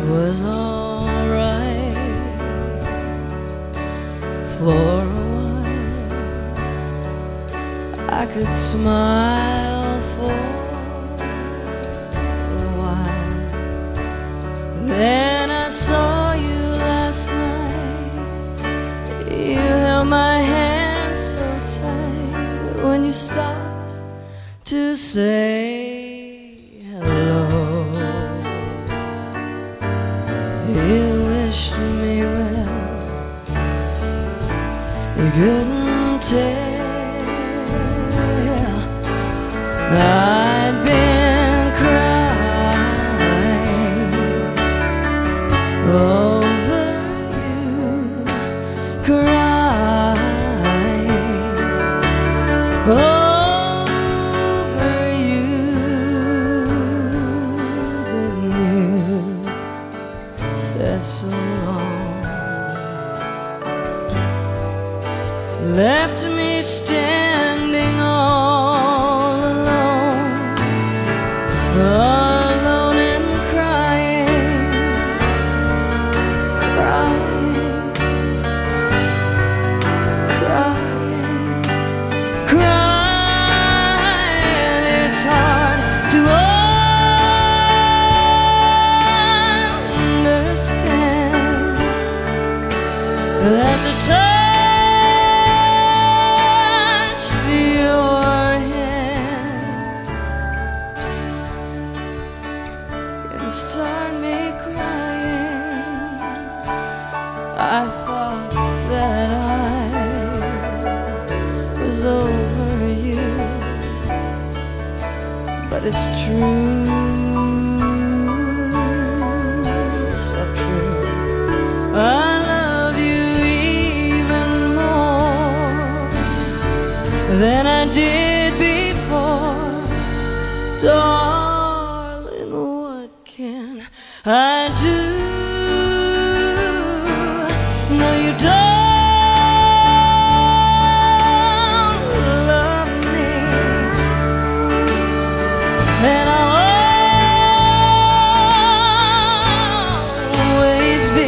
was alright for a while. I could smile for a while. Then I saw you last night. You held my hand so tight when you stopped to say hello. You wished me well. You couldn't tell I'd been crying over you, crying over you. Then you said so long, left me standing all alone, alone and crying, crying, crying, crying. It's hard to understand that the touch of your hand can start me crying. I thought that I was over you, but it's true, so true. I love you even more than I did before. Darling, what can I do? No, you don't love me, and I'll always be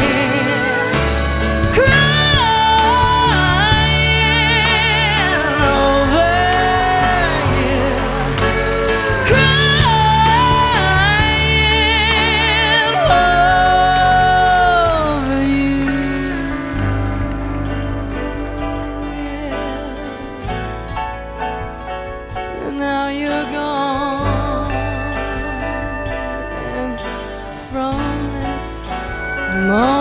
crying over you, crying over you. Yes, and now you're gone, and from this moment